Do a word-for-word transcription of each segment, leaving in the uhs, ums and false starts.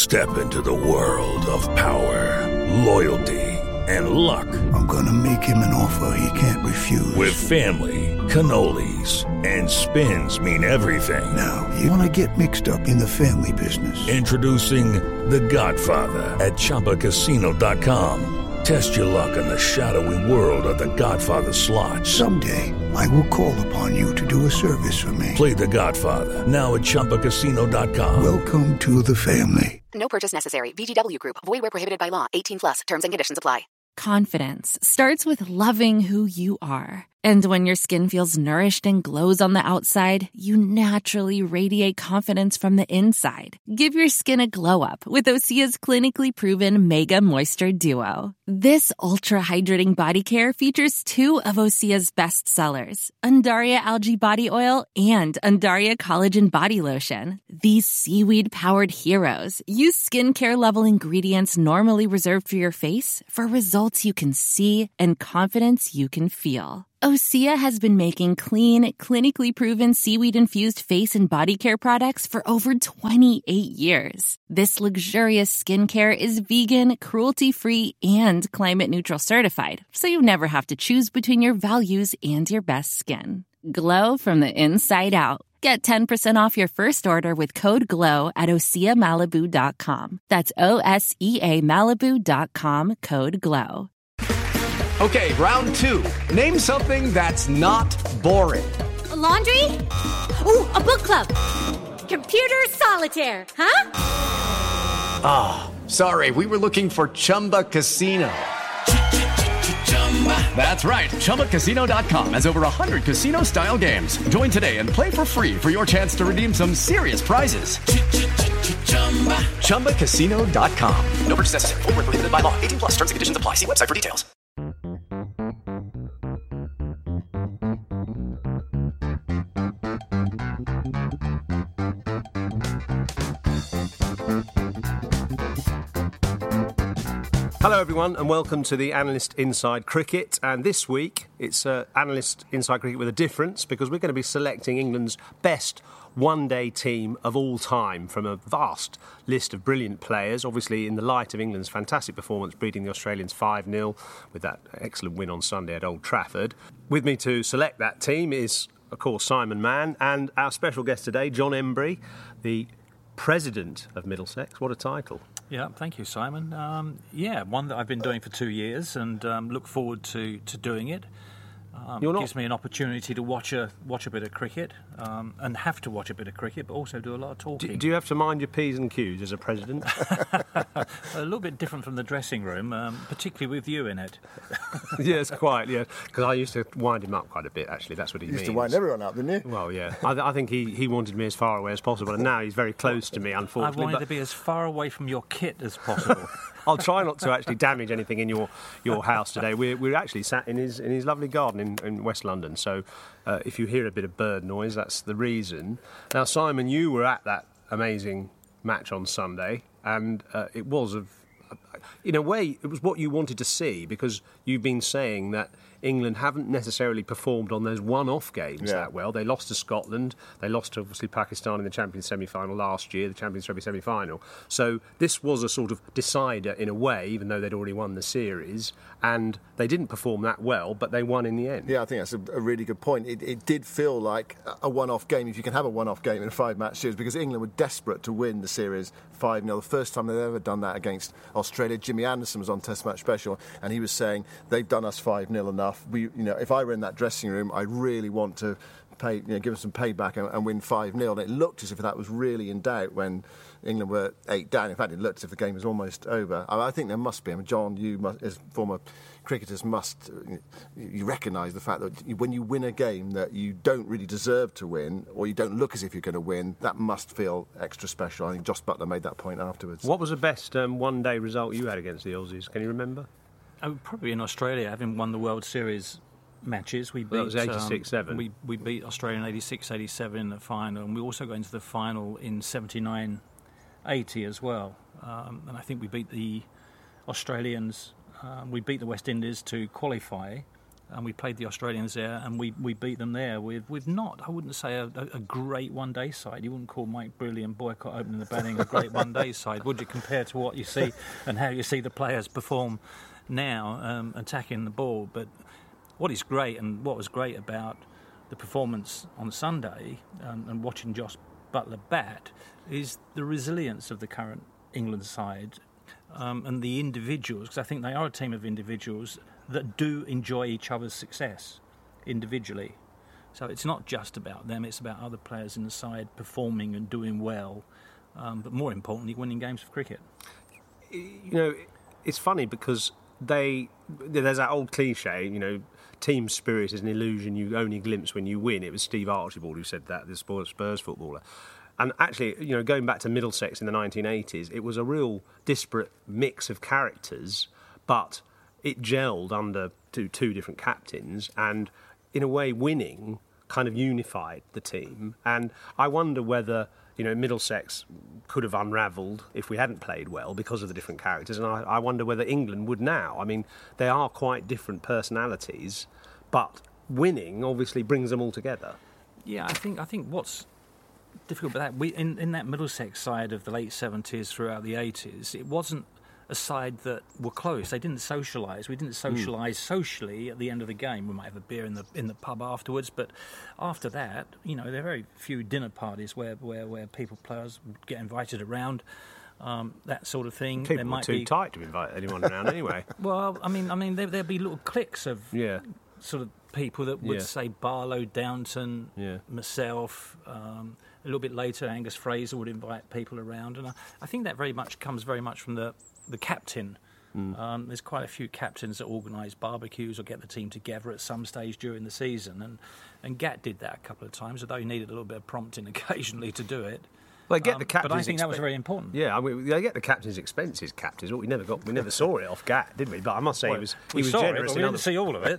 Step into the world of power, loyalty, and luck. I'm gonna make him an offer he can't refuse. With family, cannolis, and spins mean everything. Now, you wanna get mixed up in the family business. Introducing The Godfather at Chumba Casino dot com. Test your luck in the shadowy world of The Godfather slot. Someday, I will call upon you to do a service for me. Play The Godfather, now at Chumba Casino dot com. Welcome to the family. No purchase necessary. V G W Group. Void where prohibited by law. eighteen plus. Terms and conditions apply. Confidence starts with loving who you are. And when your skin feels nourished and glows on the outside, you naturally radiate confidence from the inside. Give your skin a glow up with Osea's clinically proven Mega Moisture Duo. This ultra-hydrating body care features two of Osea's best sellers, Undaria Algae Body Oil and Undaria Collagen Body Lotion. These seaweed-powered heroes use skincare-level ingredients normally reserved for your face for results you can see and confidence you can feel. Osea has been making clean, clinically proven seaweed-infused face and body care products for over twenty-eight years. This luxurious skincare is vegan, cruelty-free, and climate-neutral certified, so you never have to choose between your values and your best skin. Glow from the inside out. Get ten percent off your first order with code GLOW at Osea Malibu dot com. That's O S E A Malibu dot com, code GLOW. Okay, round two. Name something that's not boring. A laundry? Ooh, a book club. Computer solitaire, huh? Ah, oh, sorry, we were looking for Chumba Casino. That's right, Chumba Casino dot com has over one hundred casino-style games. Join today and play for free for your chance to redeem some serious prizes. Chumba Casino dot com. No purchase necessary. Void where prohibited by law. eighteen plus. Terms and conditions apply. See website for details. Hello everyone and welcome to the Analyst Inside Cricket, and this week it's uh, Analyst Inside Cricket with a difference because we're going to be selecting England's best one-day team of all time from a vast list of brilliant players, obviously in the light of England's fantastic performance beating the Australians five nil with that excellent win on Sunday at Old Trafford. With me to select that team is, of course, Simon Mann and our special guest today, John Embry, the President of Middlesex. What a title. Yeah, thank you, Simon. Um, yeah, one that I've been doing for two years and um, look forward to, to doing it. Um, it gives me an opportunity to watch a watch a bit of cricket um, and have to watch a bit of cricket, but also do a lot of talking. Do, do you have to mind your P's and Q's as a president? A little bit different from the dressing room, um, particularly with you in it. Yes, quite, yeah. Because I used to wind him up quite a bit, actually. That's what he you means. used to wind everyone up, didn't you? Well, yeah. I, I think he, he wanted me as far away as possible, and now he's very close to me, unfortunately. I wanted but... to be as far away from your kit as possible. I'll try not to actually damage anything in your, your house today. We're, we're actually sat in his in his lovely garden in, in West London, so uh, if you hear a bit of bird noise, that's the reason. Now, Simon, you were at that amazing match on Sunday, and uh, it was, of, in a way, it was what you wanted to see, because you've been saying that England haven't necessarily performed on those one-off games yeah. that well. They lost to Scotland. They lost to, obviously, Pakistan in the Champions semi-final last year, the Champions Trophy semi-final. So this was a sort of decider in a way, even though they'd already won the series. And they didn't perform that well, but they won in the end. Yeah, I think that's a, a really good point. It, it did feel like a one-off game, if you can have a one-off game in a five-match series, because England were desperate to win the series five nil. The first time they've ever done that against Australia. Jimmy Anderson was on Test Match Special, and he was saying, they've done us five nil enough. We, you know, if I were in that dressing room, I really want to pay, you know, give them some payback and, and win five nil. And it looked as if that was really in doubt when England were eight down. In fact, it looked as if the game was almost over. I, I think there must be. I mean, John, you must, as former cricketers, must you recognise the fact that you, when you win a game that you don't really deserve to win, or you don't look as if you're going to win, that must feel extra special. I think Joss Butler made that point afterwards. What was the best um, one-day result you had against the Aussies? Can you remember? Oh, probably in Australia, having won the World Series matches. We beat, well, that was eighty-six seven. Um, we, we beat Australia in eighty-six eighty-seven in the final, and we also got into the final in seventy-nine eighty as well. Um, and I think we beat the Australians, um, we beat the West Indies to qualify and we played the Australians there, and we, we beat them there with, with not, I wouldn't say a, a great one-day side. You wouldn't call Mike Brearley and Boycott opening the batting a great one-day side, would you, compared to what you see and how you see the players perform now, um, attacking the ball. But what is great, and what was great about the performance on Sunday, um, and watching Josh Buttler bat, is the resilience of the current England side, um, and the individuals, because I think they are a team of individuals that do enjoy each other's success individually. So it's not just about them, it's about other players in the side performing and doing well, um, but more importantly, winning games of cricket. You know, it's funny because they there's that old cliche, you know, team spirit is an illusion you only glimpse when you win. It was Steve Archibald who said that, the Spurs footballer. And actually, you know, going back to Middlesex in the nineteen eighties, it was a real disparate mix of characters, but it gelled under two, two different captains, and in a way winning kind of unified the team. And I wonder whether, you know, Middlesex could have unravelled if we hadn't played well because of the different characters, and I, I wonder whether England would now. I mean, they are quite different personalities, but winning obviously brings them all together. Yeah, I think I think what's difficult about that, we in, in that Middlesex side of the late seventies throughout the eighties, it wasn't a side that were close. They didn't socialise. We didn't socialise mm. socially at the end of the game. We might have a beer in the in the pub afterwards, but after that, you know, there are very few dinner parties where where, where people, players, get invited around, um, that sort of thing. People there might are too be... tight to invite anyone around anyway. Well, I mean, I mean, there, there'd be little cliques of yeah. sort of people that would yeah. say Barlow, Downton, yeah. myself. Um, a little bit later, Angus Fraser would invite people around, and I, I think that very much comes very much from the the captain. Mm. Um, there's quite a few captains that organise barbecues or get the team together at some stage during the season, and and Gat did that a couple of times, although he needed a little bit of prompting occasionally to do it. Well, they get um, the captain's but I think exp- that was very important. Yeah, I mean, they get the captain's expenses, captains. But we never got, we never saw it off Gat, did we? But I must say, well, he was he we was saw generous. It, but we in didn't see all of it.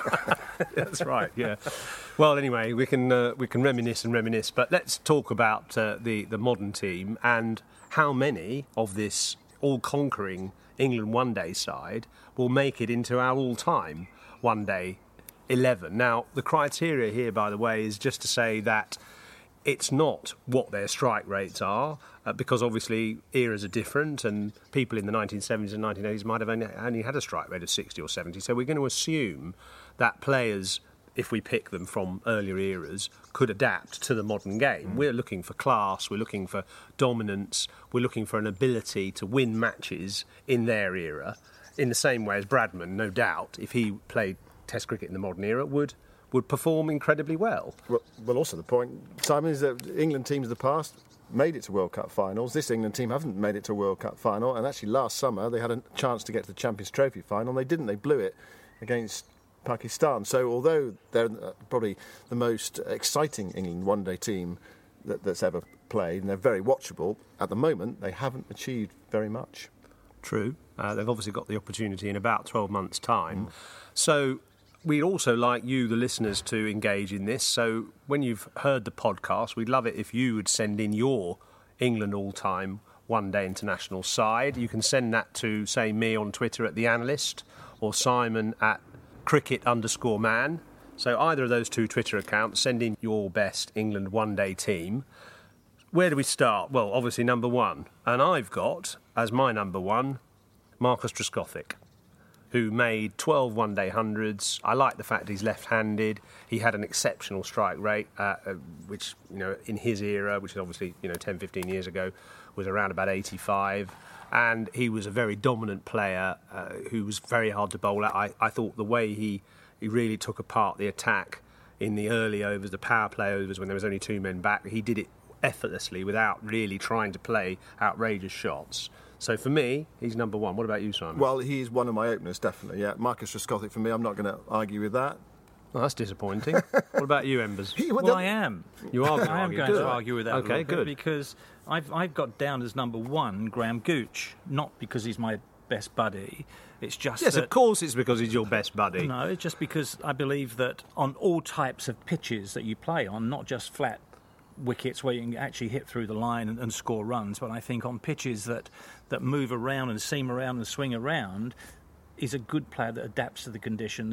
That's right. Yeah. Well, anyway, we can uh, we can reminisce and reminisce, but let's talk about uh, the the modern team and how many of this all-conquering England one-day side will make it into our all-time one-day eleven. Now, the criteria here, by the way, is just to say that it's not what their strike rates are, uh, because obviously eras are different, and people in the nineteen seventies and nineteen eighties might have only, only had a strike rate of sixty or seventy. So we're going to assume that players, if we pick them from earlier eras, could adapt to the modern game. Mm. We're looking for class, we're looking for dominance, we're looking for an ability to win matches in their era, in the same way as Bradman, no doubt, if he played Test cricket in the modern era, would would perform incredibly well. Well, well also the point, Simon, is that England teams of the past made it to World Cup finals. This England team haven't made it to a World Cup final, and actually last summer they had a chance to get to the Champions Trophy final, and they didn't. They blew it against Pakistan. So although they're probably the most exciting England one-day team that, that's ever played, and they're very watchable, at the moment they haven't achieved very much. True. Uh, they've obviously got the opportunity in about twelve months' time. Mm. So we'd also like you, the listeners, to engage in this. So when you've heard the podcast, we'd love it if you would send in your England all-time one-day international side. You can send that to, say, me on Twitter at The Analyst, or Simon at cricket underscore man. So either of those two Twitter accounts, send in your best England one-day team. Where do we start? Well, obviously number one. And I've got, as my number one, Marcus Trescothick, who made twelve one-day hundreds. I like the fact he's left-handed. He had an exceptional strike rate, uh, uh, which, you know, in his era, which is obviously, you know, ten, fifteen years ago, was around about eighty-five. And he was a very dominant player uh, who was very hard to bowl at. I, I thought the way he, he really took apart the attack in the early overs, the power play overs, when there was only two men back, he did it effortlessly without really trying to play outrageous shots. So for me, he's number one. What about you, Simon? Well, he's one of my openers, definitely, yeah. Marcus Trescothick for me, I'm not going to argue with that. Well, that's disappointing. What about you, Embers? Well, I am. You are going to I am argue. going Good. to argue with that okay, a little good. bit, because I've, I've got down as number one Graham Gooch, not because he's my best buddy. It's just Yes, that, of course it's because he's your best buddy. No, it's just because I believe that on all types of pitches that you play on, not just flat wickets where you can actually hit through the line and, and score runs, but I think on pitches that, that move around and seam around and swing around, is a good player that adapts to the conditions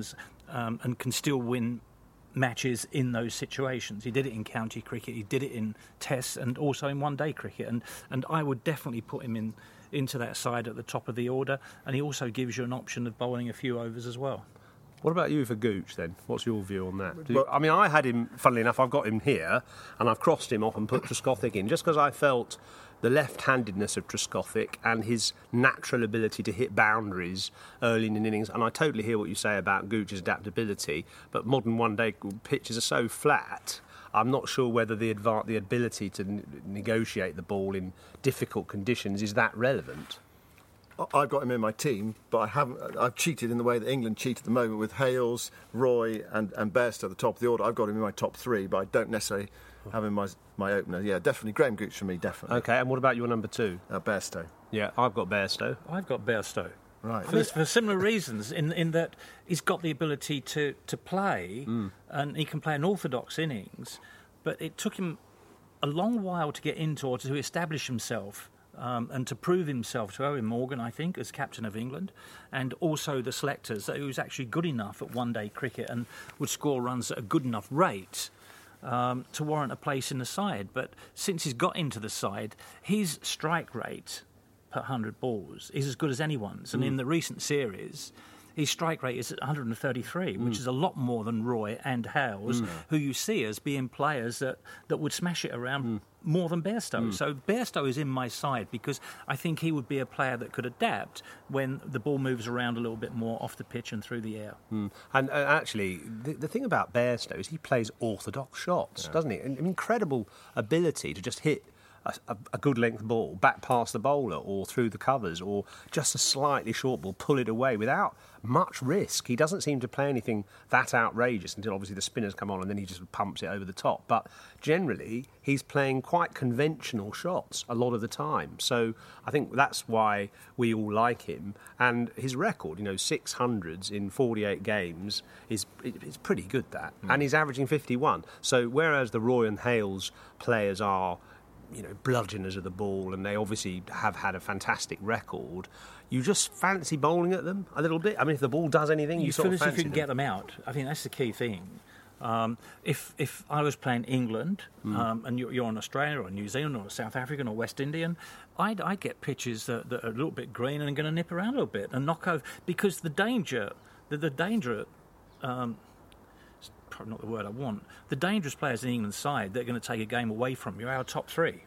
um, and can still win matches in those situations. He did it in county cricket, he did it in tests, and also in one-day cricket. And, and I would definitely put him in into that side at the top of the order. And he also gives you an option of bowling a few overs as well. What about you for Gooch, then? What's your view on that? Do you, I mean, I had him, funnily enough, I've got him here, and I've crossed him off and put Trescothick in, just because I felt the left-handedness of Trescothick and his natural ability to hit boundaries early in an innings. And I totally hear what you say about Gooch's adaptability, but modern one-day pitches are so flat, I'm not sure whether the, adva- the ability to n- negotiate the ball in difficult conditions is that relevant. I've got him in my team, but I haven't. I've cheated in the way that England cheat at the moment with Hales, Roy, and and Bairstow at the top of the order. I've got him in my top three, but I don't necessarily have him as my, my opener. Yeah, definitely Graham Gooch for me, definitely. Okay, and what about your number two? Uh, Bairstow. Yeah, I've got Bairstow. I've got Bairstow. Right. For, for similar reasons, in in that he's got the ability to to play, mm. and he can play an orthodox innings, but it took him a long while to get into or to establish himself. Um, and to prove himself to Owen Morgan, I think, as captain of England, and also the selectors, that he was actually good enough at one-day cricket and would score runs at a good enough rate um, to warrant a place in the side. But since he's got into the side, his strike rate per one hundred balls is as good as anyone's. And mm. in the recent series, his strike rate is at one hundred thirty-three, mm. which is a lot more than Roy and Hales, mm. who you see as being players that, that would smash it around mm. more than Bairstow. Mm. So Bairstow is in my side because I think he would be a player that could adapt when the ball moves around a little bit more off the pitch and through the air. Mm. And uh, actually, the, the thing about Bairstow is he plays orthodox shots, yeah. doesn't he? An incredible ability to just hit A, a, a good length ball back past the bowler or through the covers, or just a slightly short ball, pull it away without much risk. He doesn't seem to play anything that outrageous until obviously the spinners come on and then he just pumps it over the top. But generally, he's playing quite conventional shots a lot of the time. So I think that's why we all like him. And his record, you know, six hundreds in forty-eight games, is it's pretty good, that. Mm. And he's averaging fifty-one. So whereas the Roy and Hales players are, you know, bludgeoners of the ball, and they obviously have had a fantastic record, you just fancy bowling at them a little bit. I mean, if the ball does anything, you, you sort feel of as fancy you can them. get them out. I think that's the key thing. Um, if if I was playing England, mm. um, and you're, you're in Australia or New Zealand or South African or West Indian, I'd, I'd get pitches that, that are a little bit green and are going to nip around a little bit and knock over, because the danger, the, the danger, um, probably not the word I want, the dangerous players in England's side that are going to take a game away from you are our top three.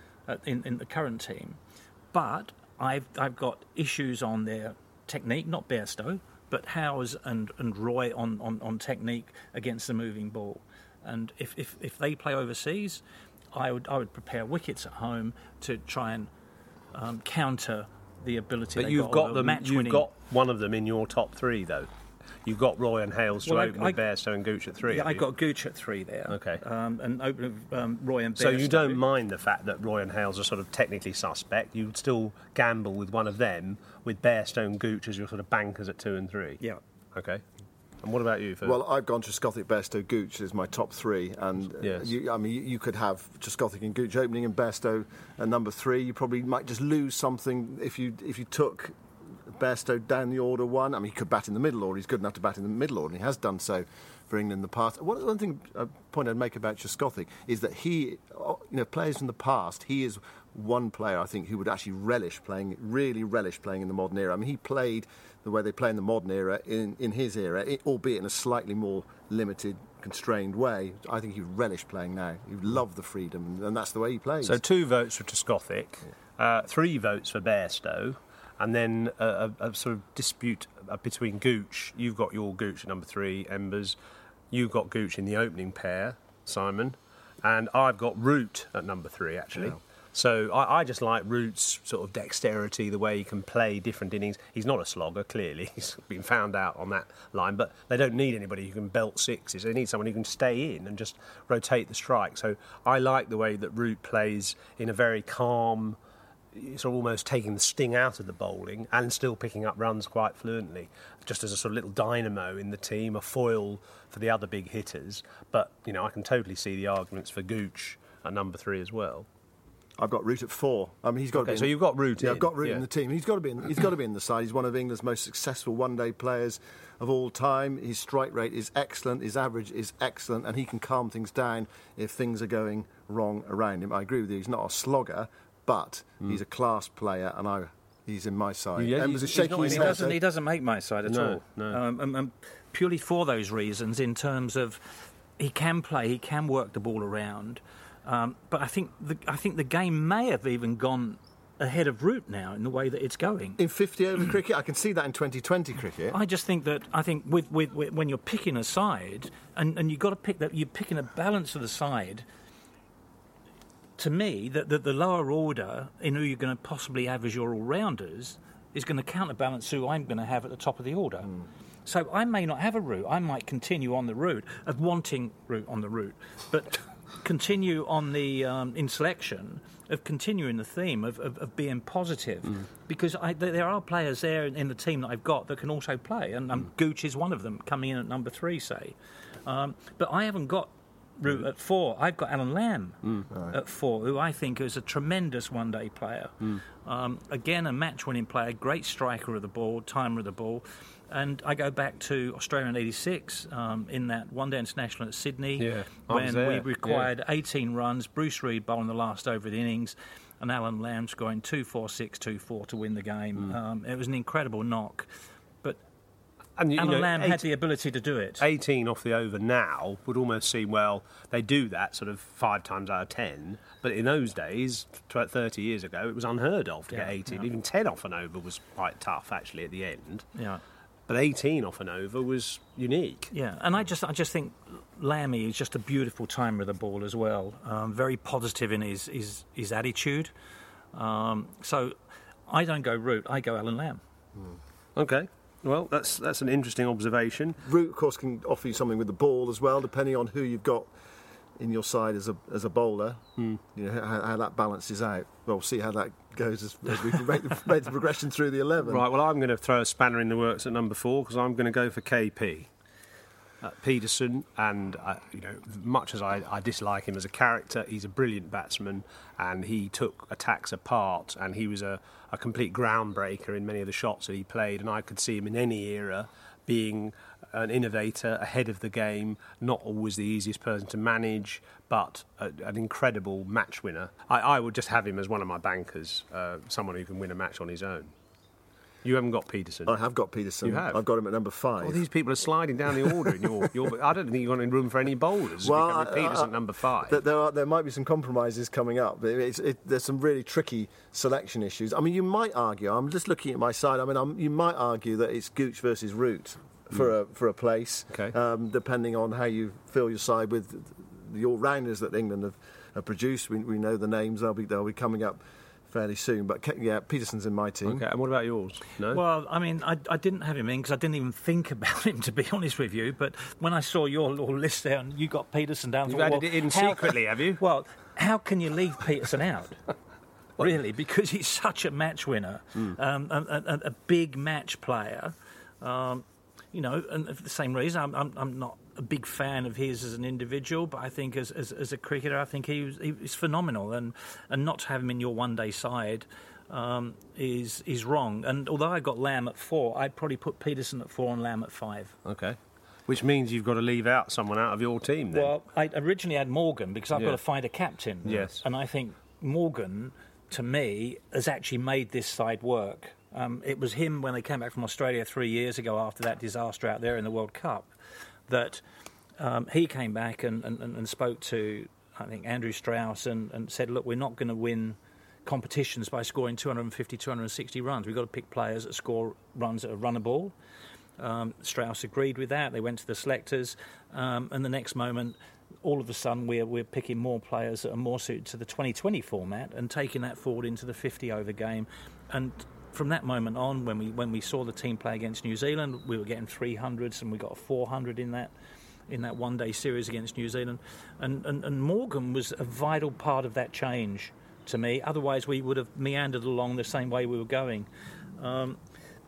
In, in the current team, but I've I've got issues on their technique, not Bairstow, but Howes and, and Roy on, on, on technique against the moving ball. And if, if, if they play overseas, I would I would prepare wickets at home to try and um, counter the ability. But you've got, got them. You've winning. got one of them in your top three, though. You've got Roy and Hales to well, open I, with Bairstow and Gooch at three. Yeah, I got Gooch at three there. Okay. Um, and open with um, Roy and Bairstow. So you don't mind the fact that Roy and Hales are sort of technically suspect. You would still gamble with one of them, with Bairstow and Gooch as your sort of bankers at two and three. Yeah. Okay. And what about you, Phil? Well, I've gone Trescothick, Bairstow, Gooch as my top three, and yes. you, I mean, you, you could have Trescothick and Gooch opening and Bairstow at number three. You probably might just lose something if you if you took Bairstow down the order one. I mean, he could bat in the middle order. He's good enough to bat in the middle order, and he has done so for England in the past. One, one thing, a point I'd make about Trescothick is that he, you know, players from the past, he is one player, I think, who would actually relish playing, really relish playing in the modern era. I mean, he played the way they play in the modern era in, in his era, it, albeit in a slightly more limited, constrained way. I think he would relish playing now. He would love the freedom, and that's the way he plays. So two votes for Trescothick, uh, three votes for Bairstow, and then a, a, a sort of dispute between Gooch. You've got your Gooch at number three, Embers. You've got Gooch in the opening pair, Simon. And I've got Root at number three, actually. Yeah. So I, I just like Root's sort of dexterity, the way he can play different innings. He's not a slogger, clearly. He's been found out on that line. But they don't need anybody who can belt sixes. They need someone who can stay in and just rotate the strike. So I like the way that Root plays in a very calm, sort of almost taking the sting out of the bowling and still picking up runs quite fluently, just as a sort of little dynamo in the team, a foil for the other big hitters. But, you know, I can totally see the arguments for Gooch at number three as well. I've got Root at four. I mean, he's got okay, to be. In, so you've got Root. Yeah, in. I've got Root yeah. in the team. He's got to be. In, he's got to be in the side. He's one of England's most successful one-day players of all time. His strike rate is excellent. His average is excellent, and he can calm things down if things are going wrong around him. I agree with you. He's not a slogger, but mm. he's a class player, and I. He's in my side. Yeah, Embers he's, is shaking he's his not, head. He doesn't, he doesn't make my side at no, all. No. Um, and, and purely for those reasons, in terms of he can play, he can work the ball around. Um, but I think the I think the game may have even gone ahead of Root now in the way that it's going. In fifty over cricket, I can see that in twenty twenty cricket. I just think that I think with, with, with when you're picking a side, and, and you've got to pick that, you're picking a balance of the side. To me, that the, the lower order in who you're going to possibly have as your all-rounders is going to counterbalance who I'm going to have at the top of the order. Mm. So I may not have a route. I might continue on the route of wanting route on the route, but continue on the um, in selection of continuing the theme of, of, of being positive, mm. because I, there are players there in, in the team that I've got that can also play, and um, mm. Gooch is one of them, coming in at number three, say. Um, but I haven't got Root at four. I've got Alan Lamb mm. right. at four, who I think is a tremendous one-day player. Mm. Um, again, a match-winning player, great striker of the ball, timer of the ball. And I go back to Australia in eighty-six, um, in that one-day international at Sydney, yeah, when we required yeah. eighteen runs, Bruce Reid bowling the last over of the innings, and Alan Lamb scoring two four six two four to win the game. Mm. Um, it was an incredible knock. And, you Alan know, Lamb eight, had the ability to do it. eighteen off the over now would almost seem, well, they do that sort of five times out of ten. But in those days, thirty years ago, it was unheard of to yeah, get eighteen. Yeah. Even ten off an over was quite tough, actually, at the end. Yeah. But eighteen off an over was unique. Yeah, and I just I just think Lammy is just a beautiful timer of the ball as well. Um, very positive in his, his, his attitude. Um, so I don't go Root, I go Alan Lamb. Mm. OK. Well, that's that's an interesting observation. Root, of course, can offer you something with the ball as well, depending on who you've got in your side as a as a bowler. Mm. You know how, how that balances out. Well, we'll see how that goes as, as we make the, make the progression through the eleven. Right. Well, I'm going to throw a spanner in the works at number four because I'm going to go for K P. Uh, Pietersen, and uh, you know, much as I, I dislike him as a character, he's a brilliant batsman, and he took attacks apart, and he was a, a complete groundbreaker in many of the shots that he played, and I could see him in any era being an innovator, ahead of the game, not always the easiest person to manage, but a, an incredible match winner. I, I would just have him as one of my bankers, uh, someone who can win a match on his own. You haven't got Pietersen. I have got Pietersen. You have? I've got him at number five. Well, these people are sliding down the order in your... your I don't think you've got any room for any bowlers. Well, I, Pietersen at number five. There, are, there might be some compromises coming up. It's, it, there's some really tricky selection issues. I mean, you might argue, I'm just looking at my side, I mean, I'm, you might argue that it's Gooch versus Root for, mm. a, for a place, okay. um, depending on how you fill your side with the all-rounders that England have, have produced. We, we know the names, they'll be, they'll be coming up fairly soon, but yeah, Pietersen's in my team. Okay, and what about yours? No? Well, I mean, I, I didn't have him in because I didn't even think about him, to be honest with you, but when I saw your little list there and you got Pietersen down... You've thought, added well, it in how, secretly, have you? Well, how can you leave Pietersen out? Really, because he's such a match winner, mm. um, a, a, a big match player. Um, you know, and for the same reason, I'm, I'm, I'm not a big fan of his as an individual, but I think as as, as a cricketer, I think he was, he was phenomenal, and, and not to have him in your one-day side um, is is wrong. And although I got Lamb at four, I'd probably put Pietersen at four and Lamb at five. Okay. Which means you've got to leave out someone out of your team then. Well, I originally had Morgan because I've yeah. got to find a captain. Yes. And I think Morgan, to me, has actually made this side work. Um, it was him when they came back from Australia three years ago after that disaster out there in the World Cup that um, he came back and, and, and spoke to, I think, Andrew Strauss and, and said, look, we're not going to win competitions by scoring two hundred fifty, two hundred sixty runs. We've got to pick players that score runs that are runnable. Um, Strauss agreed with that. They went to the selectors, um, and the next moment, all of a sudden, we're we're picking more players that are more suited to the twenty twenty format and taking that forward into the fifty over game. And from that moment on, when we when we saw the team play against New Zealand, we were getting three hundreds, and we got a four hundred in that in that one day series against New Zealand. And, and and Morgan was a vital part of that change to me. Otherwise, we would have meandered along the same way we were going. Um,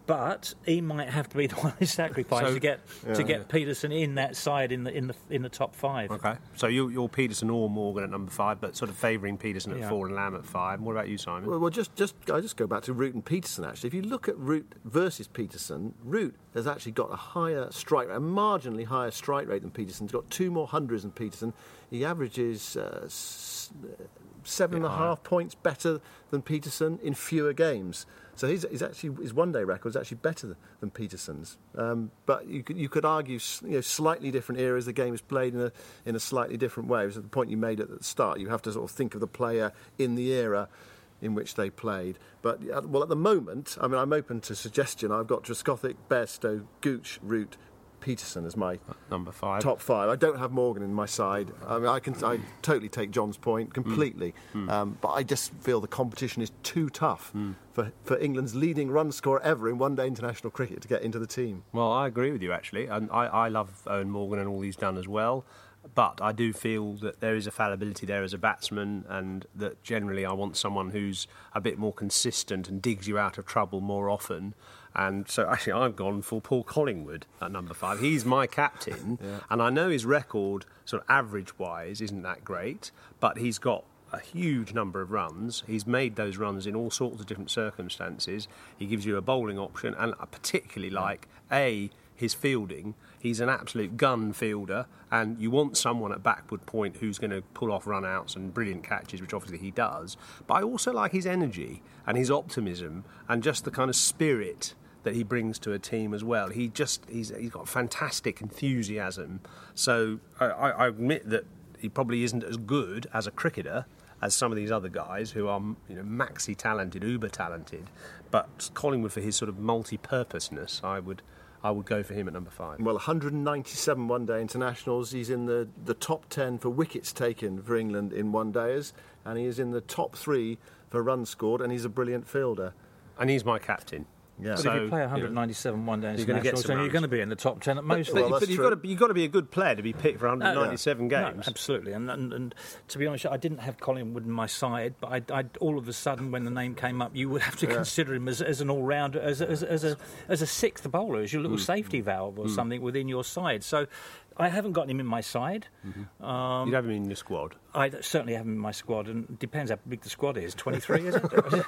but he might have to be the one who's sacrificed So- to get Yeah. to get Peterson in that side in the in the in the top five. Okay. So you, you're Peterson or Morgan at number five, but sort of favouring Peterson at Yeah. four and Lamb at five. What about you, Simon? Well, well, just, just I just go back to Root and Peterson, actually. If you look at Root versus Peterson, Root has actually got a higher strike rate, a marginally higher strike rate than Peterson. He's got two more hundreds than Peterson. He averages uh, s- seven and a half points better than Peterson in fewer games. So he's, he's actually his one-day record is actually better than Peterson's. Um, but you could, you could argue, you know, slightly different eras. The game is played in a in a slightly different way. It was the point you made at the start. You have to sort of think of the player in the era in which they played. But uh, well, at the moment, I mean, I'm open to suggestion. I've got Trescothick, Bairstow, Gooch, Root, Peterson as my Number five. top five. I don't have Morgan in my side. I mean, I can I totally take John's point completely, Mm. Um, but I just feel the competition is too tough Mm. for for England's leading run scorer ever in one-day international cricket to get into the team. Well, I agree with you, actually. And I, I love Owen Morgan and all he's done as well. But I do feel that there is a fallibility there as a batsman, and that generally I want someone who's a bit more consistent and digs you out of trouble more often. And so actually I've gone for Paul Collingwood at number five. He's my captain, and I know his record, sort of average-wise, isn't that great, but he's got a huge number of runs. He's made those runs in all sorts of different circumstances. He gives you a bowling option, and I particularly like, A, his fielding. He's an absolute gun fielder, and you want someone at backward point who's going to pull off run-outs and brilliant catches, which obviously he does. But I also like his energy and his optimism and just the kind of spirit that he brings to a team as well. He just he's he's got fantastic enthusiasm. So I, I admit that he probably isn't as good as a cricketer as some of these other guys who are, you know, maxi talented, uber talented. But Collingwood, for his sort of multi-purposeness, I would I would go for him at number five. Well, one hundred ninety-seven one-day internationals. He's in the, the top ten for wickets taken for England in one-dayers, and he is in the top three for runs scored, and he's a brilliant fielder. And he's my captain. Yeah. But So, if you play you know, one hundred ninety-seven one-day you're gonna get internationals, some then you're runs. going to be in the top ten at most. Well, things. that's but you've true. got, to, you've got to be a good player to be picked for one hundred ninety-seven No, games. No, absolutely. And, and and to be honest, I didn't have Collingwood in my side, but I, I all of a sudden, when the name came up, you would have to consider him as, as an all-rounder, as, as, as a as a sixth bowler, as your little safety valve or something within your side. So I haven't got him in my side. Um, You'd have him in your squad. I certainly have him in my squad, and it depends how big the squad is. twenty-three, is it?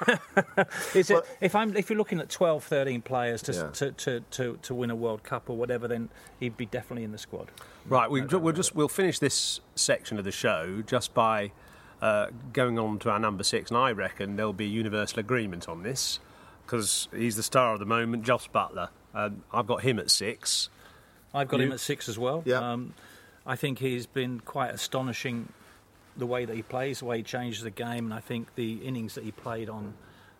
is it? If I'm, if you're looking at twelve, thirteen players to, Yeah. to, to, to, to win a World Cup or whatever, then he'd be definitely in the squad. Right, we, we'll just we'll finish this section of the show just by uh, going on to our number six, and I reckon there'll be universal agreement on this because he's the star of the moment, Jos Buttler. Um, I've got him at six. I've got You- him at six as well. Yeah. Um, I think he's been quite astonishing the way that he plays, the way he changes the game, and I think the innings that he played on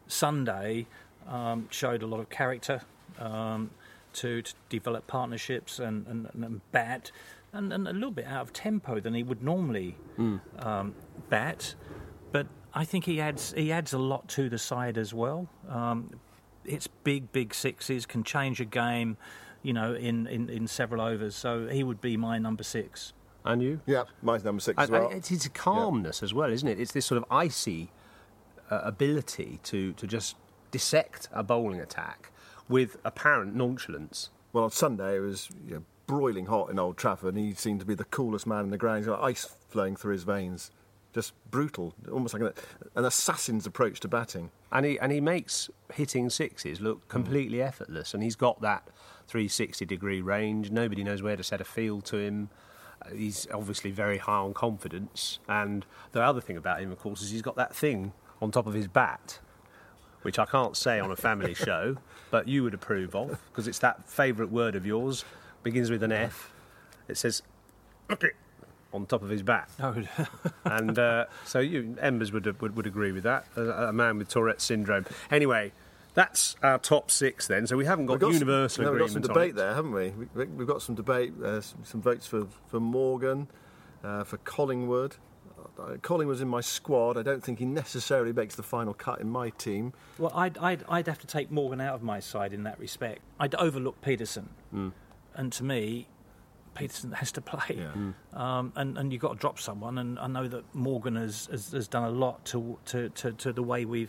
Sunday um, showed a lot of character um, to, to develop partnerships and, and, and bat, and, and a little bit out of tempo than he would normally um, bat. But I think he adds he adds a lot to the side as well. Um, it's big, big sixes, can change a game, you know, in, in, in several overs. So he would be my number six. And you? Yeah, mine's number six as And- and well. it's his calmness as well, isn't it? It's this sort of icy uh, ability to, to just dissect a bowling attack with apparent nonchalance. Well, on Sunday it was, you know, broiling hot in Old Trafford, and he seemed to be the coolest man in the ground. He's got ice flowing through his veins. Just brutal, almost like an, an assassin's approach to batting. And he and he makes hitting sixes look completely Mm. effortless. And he's got that three hundred sixty degree range. Nobody knows where to set a field to him. Uh, He's obviously very high on confidence. And the other thing about him, of course, is he's got that thing on top of his bat, which I can't say on a family show, but you would approve of, because it's that favourite word of yours, begins with an F. It says, "Okay," on top of his bat. Oh, And uh, so you, Embers would, would would agree with that, a, a man with Tourette's syndrome. Anyway, that's our top six then. So we haven't got, We've got universal some, no, we've got agreement some on debate it. there, haven't we? we? We've got some debate, uh, some, some votes for, for Morgan, uh, for Collingwood. Uh, Collingwood's in my squad. I don't think he necessarily makes the final cut in my team. well, I'd, I'd, I'd have to take Morgan out of my side in that respect. I'd overlook Peterson. And to me, Peterson has to play. Um, and, and you've got to drop someone. And I know that Morgan has, has, has done a lot to, to, to, to the way we've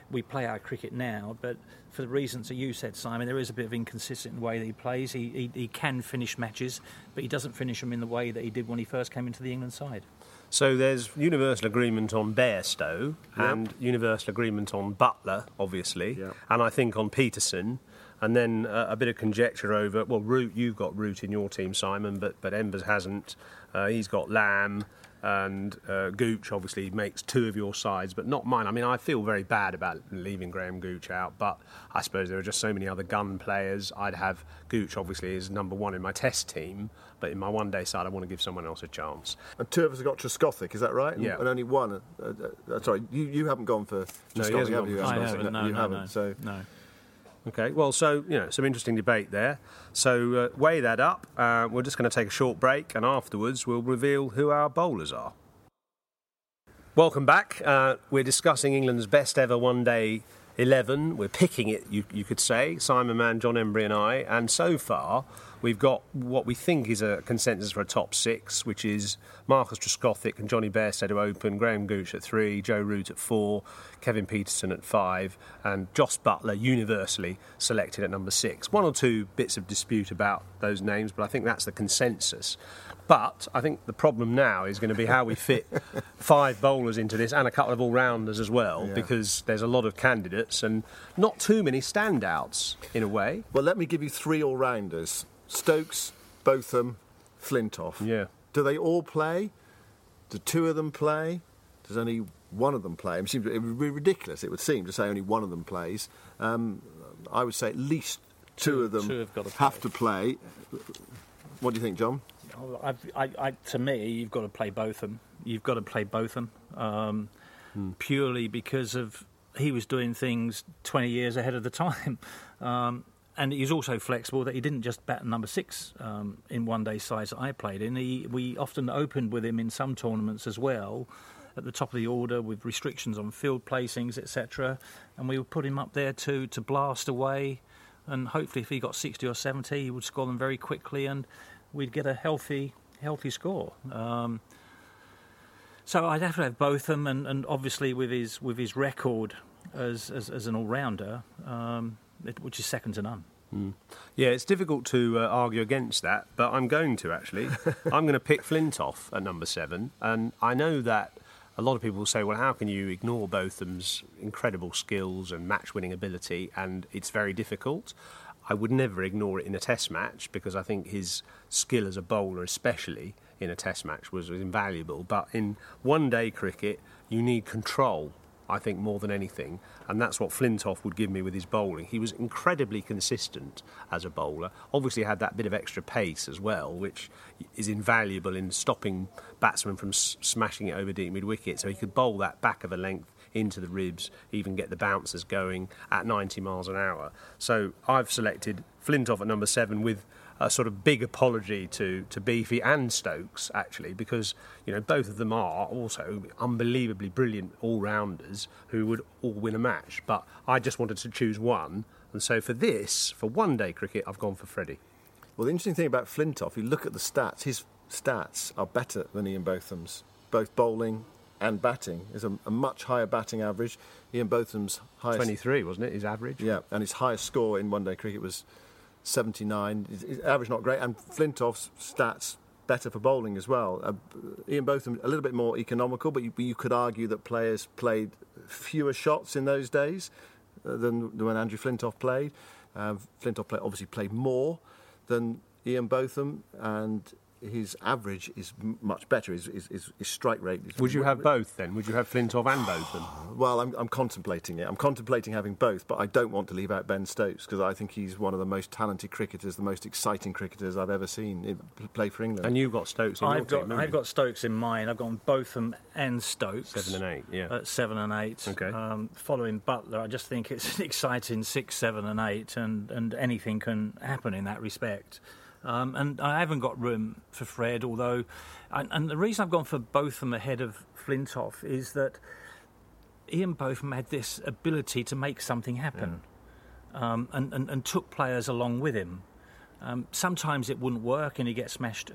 we play our cricket now, but for the reasons that you said, Simon, there is a bit of inconsistency in the way that he plays. He, he, he can finish matches, but he doesn't finish them in the way that he did when he first came into the England side. So there's universal agreement on Bairstow Yep. and universal agreement on Butler, obviously, Yep. and I think on Peterson, and then uh, a bit of conjecture over, well, Root, you've got Root in your team, Simon, but, but Embers hasn't. Uh, he's got Lamb, and uh, Gooch obviously makes two of your sides, but not mine. I mean, I feel very bad about leaving Graham Gooch out, but I suppose there are just so many other gun players. I'd have Gooch, obviously, as number one in my test team, but in my one-day side, I want to give someone else a chance. And two of us have got Trescothick, is that right? And, Yeah. and only one. Uh, uh, sorry, you, you haven't gone for No, he Trescothick, hasn't have gone you? for I Trescothick. haven't, no, you no, haven't. no. So No. Okay, well, so, you know, some interesting debate there. So uh, weigh that up. Uh, we're just going to take a short break, and afterwards we'll reveal who our bowlers are. Welcome back. Uh, we're discussing England's best ever one-day eleven. We're picking it, you, you could say, Simon Mann, John Embry and I. And so far, we've got what we think is a consensus for a top six, which is Marcus Trescothick and Johnny Bairstow to open, Graham Gooch at three, Joe Root at four, Kevin Peterson at five, and Jos Buttler universally selected at number six. One or two bits of dispute about those names, but I think that's the consensus. But I think the problem now is going to be how we fit five bowlers into this and a couple of all-rounders as well, Yeah. because there's a lot of candidates and not too many standouts in a way. Well, let me give you three all-rounders. Stokes, Botham, Flintoff. Yeah. Do they all play? Do two of them play? Does only one of them play? It, seems, it would be ridiculous, it would seem, to say only one of them plays. Um, I would say at least two, Two- of them two have got to have play. to play. What do you think, John? I, I, I, to me, you've got to play both them. You've got to play both them, um, Hmm. purely because of he was doing things twenty years ahead of the time, um, and he's also flexible that he didn't just bat number six um, in one-day sides that I played in. He, we often opened with him in some tournaments as well, at the top of the order with restrictions on field placings, et cetera, and we would put him up there to to blast away, and hopefully, if he got sixty or seventy, he would score them very quickly and we'd get a healthy healthy score. Um, so I'd have to have both of them, and, and obviously with his with his record as as, as an all-rounder, um, it, which is second to none. Mm. Yeah, it's difficult to uh, argue against that, but I'm going to, actually. I'm going to pick Flintoff at number seven, and I know that a lot of people will say, well, how can you ignore Botham's incredible skills and match-winning ability, and it's very difficult. I would never ignore it in a test match because I think his skill as a bowler, especially in a test match, was, was invaluable. But in one-day cricket, you need control, I think, more than anything. And that's what Flintoff would give me with his bowling. He was incredibly consistent as a bowler. Obviously had that bit of extra pace as well, which is invaluable in stopping batsmen from s- smashing it over deep mid-wicket. So he could bowl that back of a length into the ribs, even get the bouncers going at ninety miles an hour. So I've selected Flintoff at number seven with a sort of big apology to, to Beefy and Stokes, actually, because, you know, both of them are also unbelievably brilliant all-rounders who would all win a match. But I just wanted to choose one, and so for this, for one-day cricket, I've gone for Freddie. Well, the interesting thing about Flintoff, you look at the stats, his stats are better than Ian Botham's, both bowling and batting. Is a, a much higher batting average. Ian Botham's highest... twenty-three, wasn't it, his average? Yeah, and his highest score in one-day cricket was seventy-nine. His, his average not great, and Flintoff's stats better for bowling as well. Uh, Ian Botham a little bit more economical, but you, you could argue that players played fewer shots in those days uh, than, than when Andrew Flintoff played. Uh, Flintoff play, obviously played more than Ian Botham, and his average is m- much better. His, his, his, his strike rate is... Would you have both then? Would you have Flintoff and Botham? Well, I'm, I'm contemplating it. I'm contemplating having both, but I don't want to leave out Ben Stokes because I think he's one of the most talented cricketers, the most exciting cricketers I've ever seen in, play for England. And you've got Stokes in your I've got team, haven't I've you? got Stokes in mine. I've gone Botham and Stokes. Seven and eight, yeah. At seven and eight. Okay. Um, following Butler, I just think it's an exciting six, seven, and eight, and, and anything can happen in that respect. Um, and I haven't got room for Fred, although... And, and the reason I've gone for Botham ahead of Flintoff is that Ian Botham had this ability to make something happen, yeah. um, and, and, and took players along with him. Um, sometimes it wouldn't work and he gets smashed.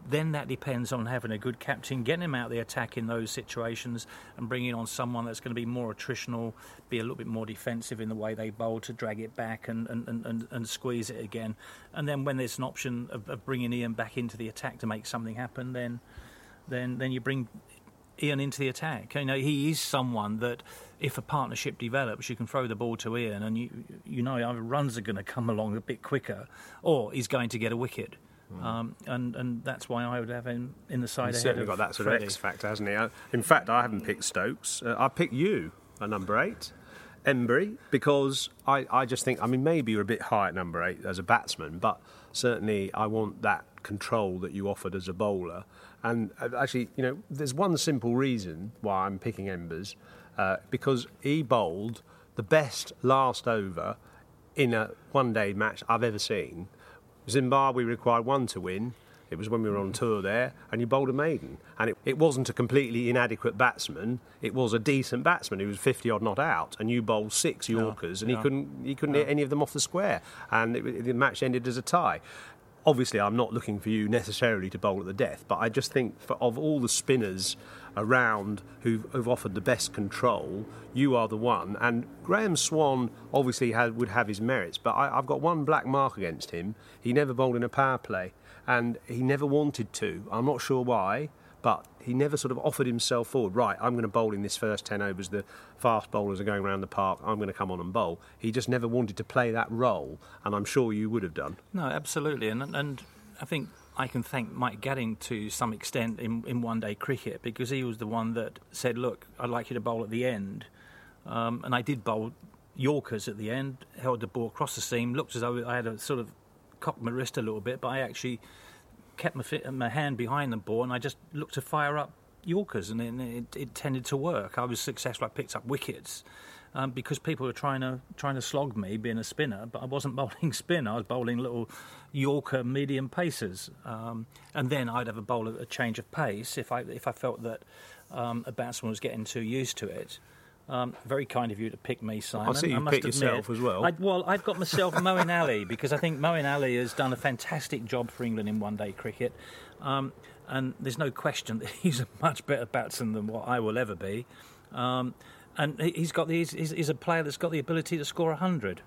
then that depends on having a good captain, getting him out the attack in those situations and bringing on someone that's going to be more attritional, be a little bit more defensive in the way they bowl to drag it back and, and, and, and squeeze it again. And then when there's an option of, of bringing Ian back into the attack to make something happen, then then then you bring Ian into the attack. You know, he is someone that if a partnership develops, you can throw the ball to Ian and you you know either runs are going to come along a bit quicker or he's going to get a wicket. Mm. Um, and, and that's why I would have him in the side He's ahead certainly of got that sort Freddie. of X factor, hasn't he? In fact, I haven't picked Stokes. Uh, I picked you at number eight, Embry, because I, I just think, I mean, maybe you're a bit high at number eight as a batsman, but certainly I want that control that you offered as a bowler. And actually, you know, there's one simple reason why I'm picking Embers, uh, because he bowled the best last over in a one-day match I've ever seen. Zimbabwe required one to win. It was when we were on tour there, and you bowled a maiden. And it, it wasn't a completely inadequate batsman. It was a decent batsman who was fifty odd not out, and you bowled six Yorkers, yeah, and he yeah. couldn't he couldn't yeah. hit any of them off the square, and it, the match ended as a tie. Obviously, I'm not looking for you necessarily to bowl at the death, but I just think for, of all the spinners around who've, who've offered the best control, you are the one. And Graham Swan obviously had, would have his merits, but I, I've got one black mark against him. He never bowled in a power play, and he never wanted to. I'm not sure why, but he never sort of offered himself forward. Right, I'm going to bowl in this first ten overs. The fast bowlers are going around the park. I'm going to come on and bowl. He just never wanted to play that role, and I'm sure you would have done. No, absolutely. And and I think I can thank Mike Gadding to some extent in, in one-day cricket, because he was the one that said, look, I'd like you to bowl at the end. Um, and I did bowl Yorkers at the end, held the ball across the seam, looked as though I had a sort of cocked my wrist a little bit, but I actually kept my, fit, my hand behind the ball and I just looked to fire up Yorkers, and it, it, it tended to work. I was successful. I picked up wickets um, because people were trying to trying to slog me being a spinner, but I wasn't bowling spin. I was bowling little Yorker medium pacers, um, and then I'd have a bowl of a change of pace if I if I felt that um, a batsman was getting too used to it. Um, very kind of you to pick me, Simon. I see you I must pick admit, yourself as well. I'd, well, I've got myself Moeen Ali, because I think Moeen Ali has done a fantastic job for England in one-day cricket. Um, and there's no question that he's a much better batsman than what I will ever be. Um, and he's got the, he's, he's a player that's got the ability to score one hundred.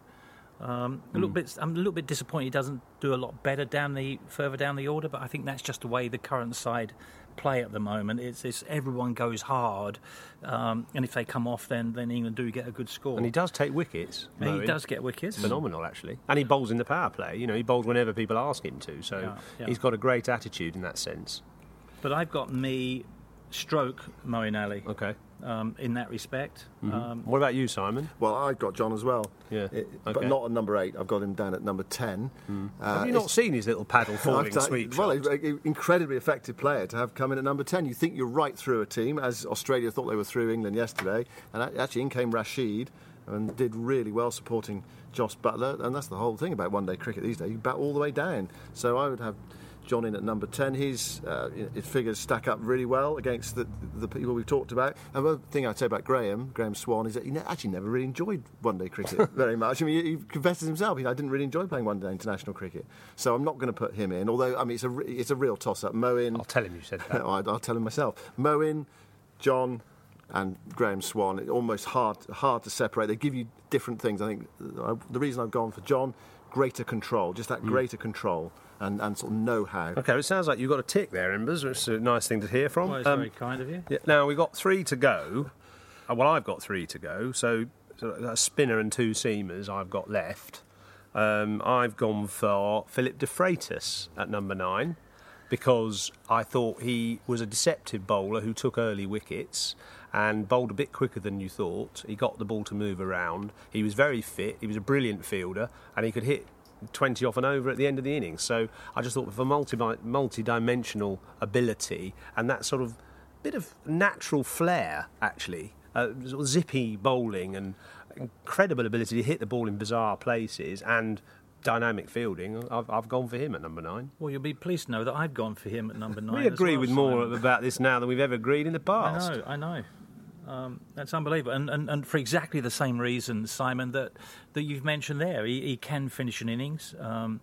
Um, a little mm. bit, I'm a little bit disappointed he doesn't do a lot better down the further down the order, but I think that's just the way the current side play at the moment. It's, it's everyone goes hard, um, and if they come off, then then England do get a good score. And he does take wickets. And Moeen. he does get wickets. Phenomenal, actually. And he bowls in the power play. You know, he bowls whenever people ask him to. So yeah, yeah. he's got a great attitude in that sense. But I've got me stroke Moeen Ali. Okay. Um, in that respect. Mm-hmm. Um, what about you, Simon? Well, I've got John as well. Yeah. It, okay. But not at number eight. I've got him down at number ten. Mm. Uh, have you not seen his little paddle falling t- sweep Well, shot? an incredibly effective player to have come in at number ten. You think you're right through a team, as Australia thought they were through England yesterday. And actually in came Rashid and did really well supporting Jos Buttler. And that's the whole thing about one-day cricket these days. You bat all the way down. So I would have John in at number ten. His, uh, his figures stack up really well against the, the people we've talked about. And one thing I'd say about Graham, Graham Swan, is that he ne- actually never really enjoyed one-day cricket very much. I mean, he, he confesses himself, he, I didn't really enjoy playing one-day international cricket. So I'm not going to put him in, although, I mean, it's a, it's a real toss-up. Moeen... I'll tell him you said that. I'll, I'll tell him myself. Moeen, John and Graham Swan, it's almost hard, hard to separate. They give you different things. I think uh, the reason I've gone for John, greater control, just that mm. greater control. And, and sort of know-how. OK, well, it sounds like you've got a tick there, Embers, which is a nice thing to hear from. Well, it's um, very kind of you. Yeah, now, we've got three to go. Uh, well, I've got three to go, so, so a spinner and two seamers I've got left. Um, I've gone for Philip de Freitas at number nine, because I thought he was a deceptive bowler who took early wickets and bowled a bit quicker than you thought. He got the ball to move around. He was very fit. He was a brilliant fielder, and he could hit twenty off and over at the end of the innings. So I just thought for multi multi-dimensional ability and that sort of bit of natural flair, actually, uh, sort of zippy bowling and incredible ability to hit the ball in bizarre places and dynamic fielding, I've, I've gone for him at number nine. Well, you'll be pleased to know that I've gone for him at number nine. We agree as well, with Simon. more about this now than we've ever agreed in the past. I know, I know. Um, that's unbelievable, and, and and for exactly the same reason, Simon, that that you've mentioned there. He, he can finish an innings. Um,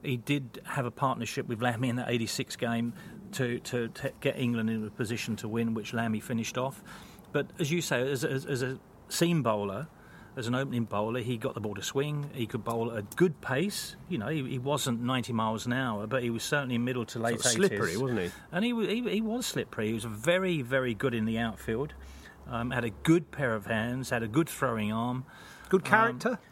he did have a partnership with Lammy in that eighty-six game to, to, to get England in a position to win, which Lammy finished off. But as you say, as, as, as a seam bowler, as an opening bowler, he got the ball to swing. He could bowl at a good pace. You know, he, he wasn't ninety miles an hour, but he was certainly middle to late sort of eighties. Slippery, wasn't he? And he, he, he was slippery. He was very, very good in the outfield. Um, had a good pair of hands, had a good throwing arm. Good character? Um,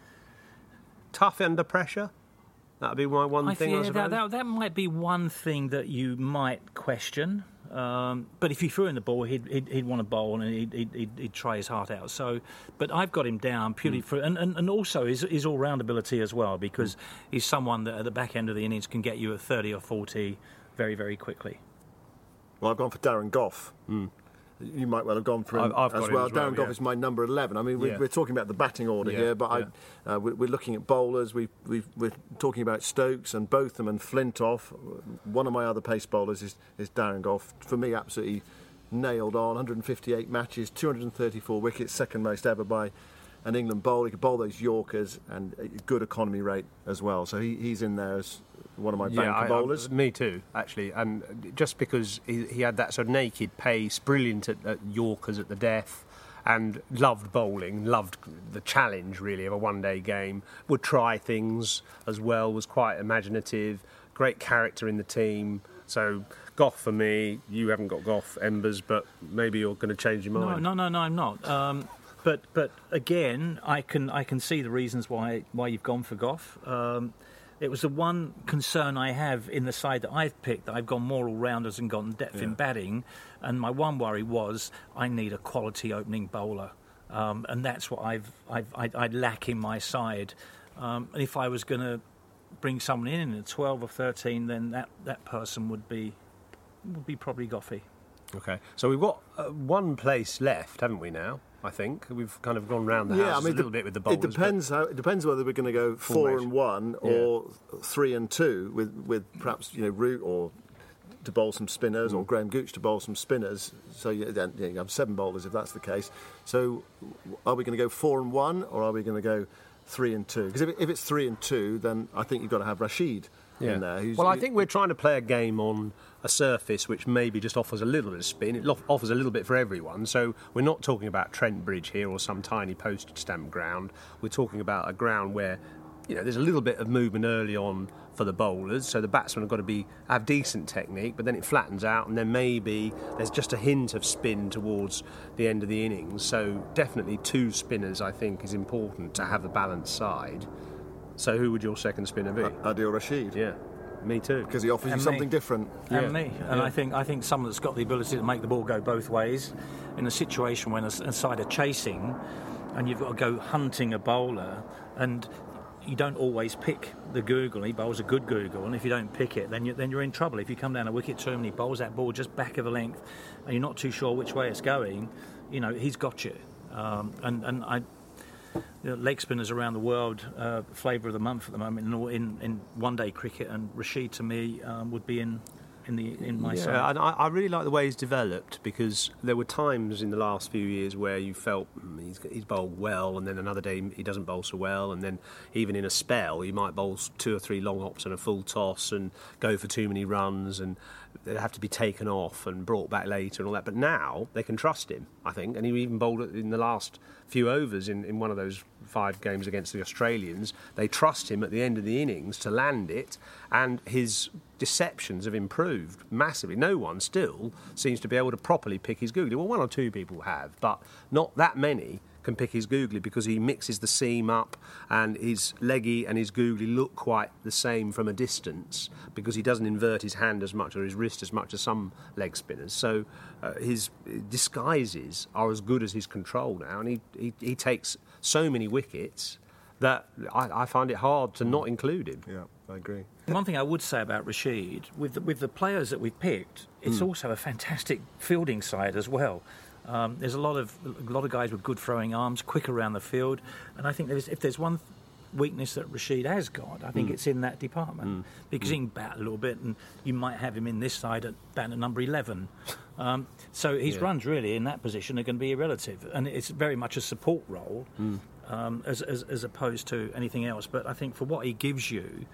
Tough under pressure? That would be my one I thing, fear I suppose. That, that, that might be one thing that you might question. Um, but if you threw in the ball, he'd, he'd, he'd want to bowl and he'd, he'd, he'd try his heart out. So, but I've got him down purely mm. for... And, and, and also his, his all-round ability as well, because mm. he's someone that at the back end of the innings can get you a thirty or forty very, very quickly. Well, I've gone for Darren Gough. Mm. You might well have gone for him I've, I've as well. as well. Darren Gough yeah. is my number eleven. I mean, we're, yeah. we're talking about the batting order yeah. here, but yeah. I, uh, we're, we're looking at bowlers. We, we've, we're talking about Stokes and Botham and Flintoff. One of my other pace bowlers is, is Darren Gough. For me, absolutely nailed on. one hundred fifty-eight matches, two hundred thirty-four wickets, second most ever by an England bowler. He could bowl those Yorkers and a good economy rate as well. So he, he's in there as one of my yeah, banker I, bowlers. I, me too, actually. And just because he, he had that sort of naked pace, brilliant at, at Yorkers at the death, and loved bowling, loved the challenge, really, of a one-day game, would try things as well, was quite imaginative, great character in the team. So Gough for me. You haven't got Gough, Embers, but maybe you're going to change your mind. No, no, no, no I'm not. Um, but but again, I can I can see the reasons why why you've gone for Gough. Um, It was the one concern I have in the side that I've picked, that I've gone more all-rounders and gone depth yeah. in batting, and my one worry was I need a quality opening bowler, um, and that's what I've, I've I, I lack in my side. Um, and if I was going to bring someone in at twelve or thirteen, then that, that person would be would be probably Goughy. Okay, so we've got uh, one place left, haven't we now? I think we've kind of gone round the yeah, house I mean, a little bit with the bowlers. It depends how. It depends whether we're going to go four and one or yeah. three and two with, with perhaps you know Root or to bowl some spinners mm. or Graham Gooch to bowl some spinners. So you, then you have seven bowlers if that's the case. So are we going to go four and one or are we going to go three and two? Because if, if it's three and two, then I think you've got to have Rashid yeah. in there. Who's, well, I think we're trying to play a game on a surface which maybe just offers a little bit of spin. It lo- offers a little bit for everyone. So we're not talking about Trent Bridge here or some tiny postage stamp ground. We're talking about a ground where, you know, there's a little bit of movement early on for the bowlers. So the batsmen have got to be have decent technique, but then it flattens out, and then maybe there's just a hint of spin towards the end of the innings. So definitely two spinners, I think, is important to have a balanced side. So who would your second spinner be? Adil Rashid. Yeah. Me too, because he offers and you something me. different. And yeah. me, and yeah. I think I think someone that's got the ability to make the ball go both ways. In a situation when a, a side are chasing, and you've got to go hunting a bowler, and you don't always pick the Google. He bowls a good Google, and if you don't pick it, then you then you're in trouble. If you come down a wicket to him and he bowls that ball just back of a length, and you're not too sure which way it's going, you know he's got you. Um, and and I. You know, leg spinners around the world, uh, flavour of the month at the moment in, in, in one-day cricket, and Rashid to me um, would be in in the in my yeah, side. And I, I really like the way he's developed, because there were times in the last few years where you felt mm, he's, he's bowled well, and then another day he doesn't bowl so well, and then even in a spell he might bowl two or three long hops and a full toss and go for too many runs, and they have to be taken off and brought back later and all that. But now they can trust him, I think, and he even bowled it in the last few overs in, in one of those five games against the Australians. They trust him at the end of the innings to land it, and his deceptions have improved massively. No one still seems to be able to properly pick his googly. Well, one or two people have, but not that many can pick his googly, because he mixes the seam up, and his leggy and his googly look quite the same from a distance, because he doesn't invert his hand as much or his wrist as much as some leg spinners. So uh, his disguises are as good as his control now, and he, he, he takes so many wickets that I, I find it hard to not include him. Yeah, I agree. One thing I would say about Rashid, with the, with the players that we've picked, it's mm. also a fantastic fielding side as well. Um, there's a lot of a lot of guys with good throwing arms, quick around the field, and I think there's, if there's one weakness that Rashid has got, I think mm. it's in that department, mm. because mm. he can bat a little bit, and you might have him in this side at bat at number eleven. Um, so his yeah. runs really in that position are going to be irrelative, and it's very much a support role mm. um, as, as as opposed to anything else. But I think for what he gives you,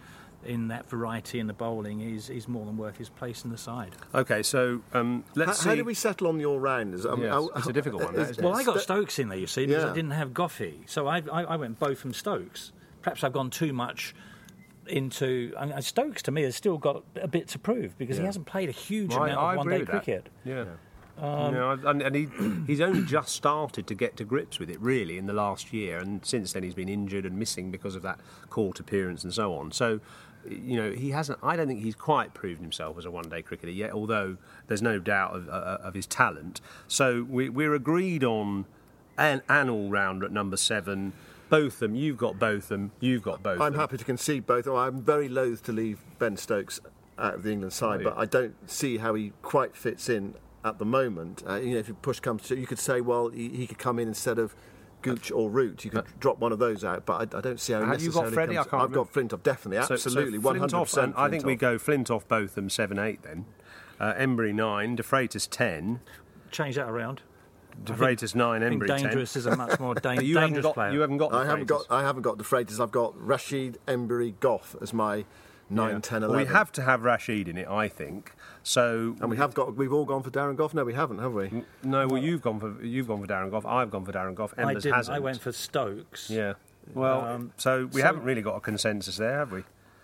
in that variety in the bowling is, is more than worth his place in the side. OK, so um, let's how, see... How do we settle on the all-rounders? I mean, yes, how, it's a difficult one, that, isn't Well, it? I got Stokes in there, you see, because Yeah. I didn't have Goffey. So I, I, I went Botham Stokes. Perhaps I've gone too much into... I mean, Stokes, to me, has still got a bit to prove, because Yeah. he hasn't played a huge Well, I- amount I of agree one-day with that. cricket. Yeah. Um, you know, and, and he, he's only just started to get to grips with it, really, in the last year, and since then he's been injured and missing because of that court appearance and so on. So, you know, he hasn't. I don't think he's quite proven himself as a one-day cricketer yet, although there's no doubt of, uh, of his talent. So we, we're agreed on an, an all-rounder at number seven. Botham, you've got Botham, you've got Botham. I'm happy to concede both. Oh, I'm very loath to leave Ben Stokes out of the England side, Oh, yeah. but I don't see how he quite fits in at the moment. Uh, you know, if push comes to, you could say, well, he, he could come in instead of Gooch or Root. You could drop one of those out, but I, I don't see how he Have you got necessarily Freddie? comes. I can't I've got remember. Flintoff, definitely, So- absolutely, so one hundred Flintoff, percent. and I think we Flintoff. go Flintoff, Botham, seven, eight then. Uh, Embry, nine. De Freitas, ten. Change that around. De Freitas, nine. I think Embry, ten. Dangerous is a much more da- You haven't dangerous got, player. you haven't got De I haven't got. Freitas. I haven't got the Freitas. I've got Rashid, Embry, Goff as my nine, Yeah. ten, Well, eleven. we have to have Rashid in it, I think. So and we have got. We've all gone for Darren Goff. No, we haven't, have we? no. Well, you've gone for you've gone for Darren Goff. I've gone for Darren Goff. I Embers didn't. hasn't. I went for Stokes. Yeah. Well, Um, so we so- haven't really got a consensus there, have we?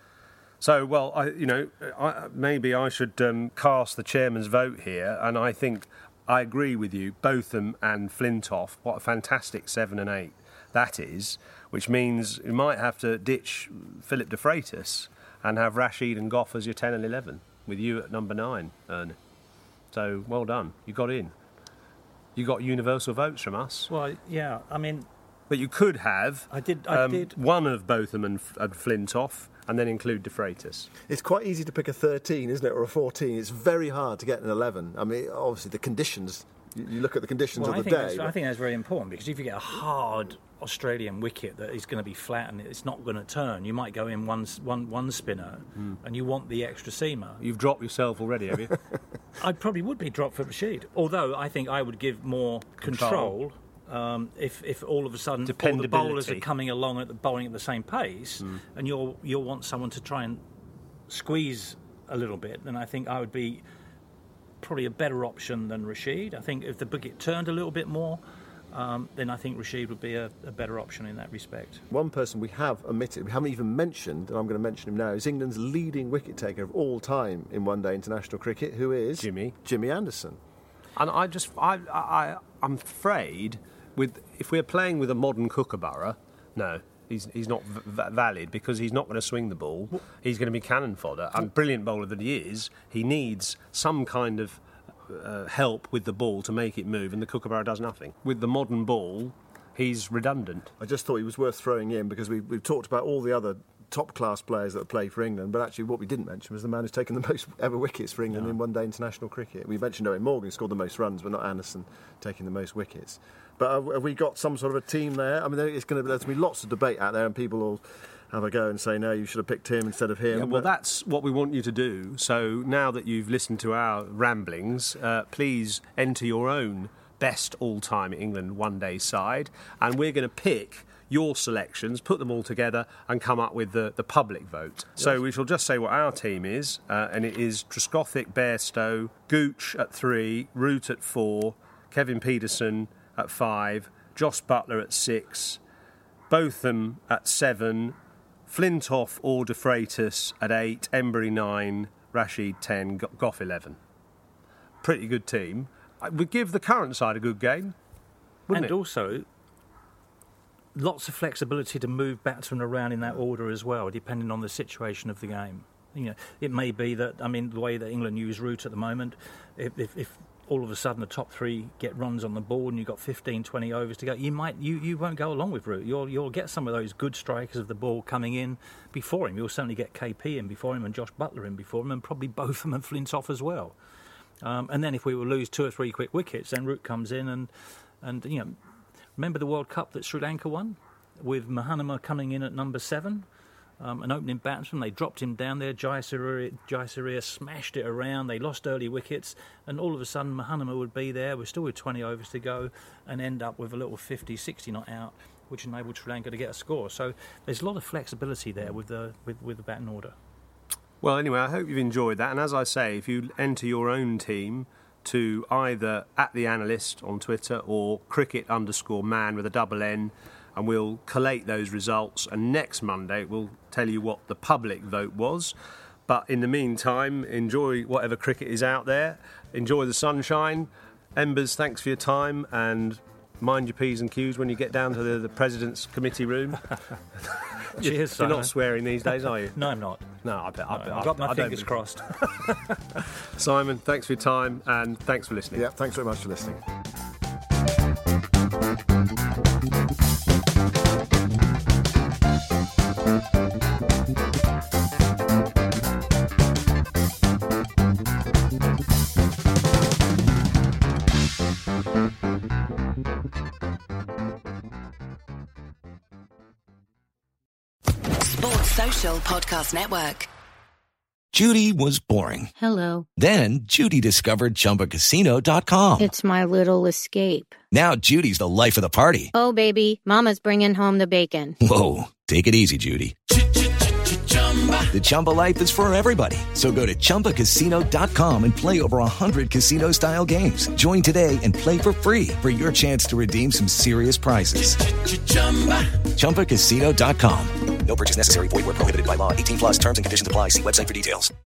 So, well, I, you know, I, maybe I should um, cast the chairman's vote here, and I think I agree with you. Botham and Flintoff, what a fantastic seven and eight that is. Which means you might have to ditch Philip De Freitas and have Rashid and Goff as your ten and eleven, with you at number nine, Ernie. So, well done. You got in. You got universal votes from us. Well, yeah, I mean... But you could have I did- I um, did. one of Botham and, and Flintoff, and then include De Freitas. It's quite easy to pick a thirteen, isn't it, or a fourteen? It's very hard to get an eleven. I mean, obviously the conditions. You, you look at the conditions Well, I of the think, day. that's, but- I think that's very important, because if you get a hard Australian wicket that is going to be flat and it's not going to turn, you might go in one, one, one spinner and you want the extra seamer. You've dropped yourself already, have you? I probably would be dropped for Rashid, although I think I would give more control, Control. um, if, if all of a sudden all the Dependability. bowlers are coming along at the bowling at the same pace, and you'll you'll want someone to try and squeeze a little bit, then I think I would be probably a better option than Rashid. I think if the wicket turned a little bit more, um, then I think Rashid would be a, a better option in that respect. One person we have omitted, we haven't even mentioned, and I'm going to mention him now, is England's leading wicket taker of all time in one-day international cricket, who is Jimmy. Jimmy Anderson. And I just, I, I, I'm afraid, with if we're playing with a modern Kookaburra, no, he's he's not v- v- valid because he's not going to swing the ball. He's going to be cannon fodder. And brilliant bowler that he is, he needs some kind of uh, help with the ball to make it move, and the Kookaburra does nothing. With the modern ball, he's redundant. I just thought he was worth throwing in because we, we've talked about all the other top-class players that play for England, but actually what we didn't mention was the man who's taken the most ever wickets for England in one-day international cricket. We mentioned Owen Morgan, who scored the most runs, but not Anderson taking the most wickets. But have, have we got some sort of a team there? I mean, it's going to, there's going to be lots of debate out there, and people will have a go and say, no, you should have picked him instead of him. Yeah, well, But that's what we want you to do. So now that you've listened to our ramblings, uh, please enter your own best all-time England one-day side, and we're going to pick your selections, put them all together, and come up with the, the public vote. Yes. So we shall just say what our team is, uh, and it is Trescothick, Bairstow, Gooch at three, Root at four, Kevin Peterson at five, Joss Butler at six, Botham at seven, Flintoff or De Freitas at eight, Embry nine, Rashid ten, Goff eleven. Pretty good team. We'd give the current side a good game, wouldn't and it? also lots of flexibility to move batsmen around in that order as well, depending on the situation of the game. You know, it may be that, I mean, the way that England use Root at the moment, if, if, if all of a sudden the top three get runs on the board and you've got fifteen, twenty overs to go, you might you, you won't go along with Root. You'll you'll get some of those good strikers of the ball coming in before him. You'll certainly get K P in before him and Josh Butler in before him, and probably Botham and Flintoff as well. Um, and then if we will lose two or three quick wickets, then Root comes in and and you know. Remember the World Cup that Sri Lanka won? With Mahanama coming in at number seven, um, an opening batsman. They dropped him down there. Jayasuriya, Jayasuriya smashed it around. They lost early wickets. And all of a sudden, Mahanama would be there. We're still with twenty overs to go and end up with a little fifty, sixty not out, which enabled Sri Lanka to get a score. So there's a lot of flexibility there with the, with, with the batting order. Well, anyway, I hope you've enjoyed that. And as I say, if you enter your own team to either at the analyst on Twitter or cricket underscore man with a double N, and we'll collate those results. And next Monday, we'll tell you what the public vote was. But in the meantime, enjoy whatever cricket is out there. Enjoy the sunshine. Embers, thanks for your time, and mind your P's and Q's when you get down to the, the President's Committee room. Cheers, You're Simon. not swearing these days, are you? No, I'm not. No, I bet. No, I bet I've got my I fingers don't. crossed. Simon, thanks for your time, and thanks for listening. Yeah, thanks very much for listening. Sports Social Podcast Network. Judy was boring. Hello. Then Judy discovered Chumba Casino dot com. It's my little escape. Now Judy's the life of the party. Oh, baby, mama's bringing home the bacon. Whoa, take it easy, Judy. The Chumba life is for everybody. So go to Chumba Casino dot com and play over one hundred casino-style games. Join today and play for free for your chance to redeem some serious prizes. Chumba Casino dot com. No purchase necessary. Void where prohibited by law. eighteen plus terms and conditions apply. See website for details.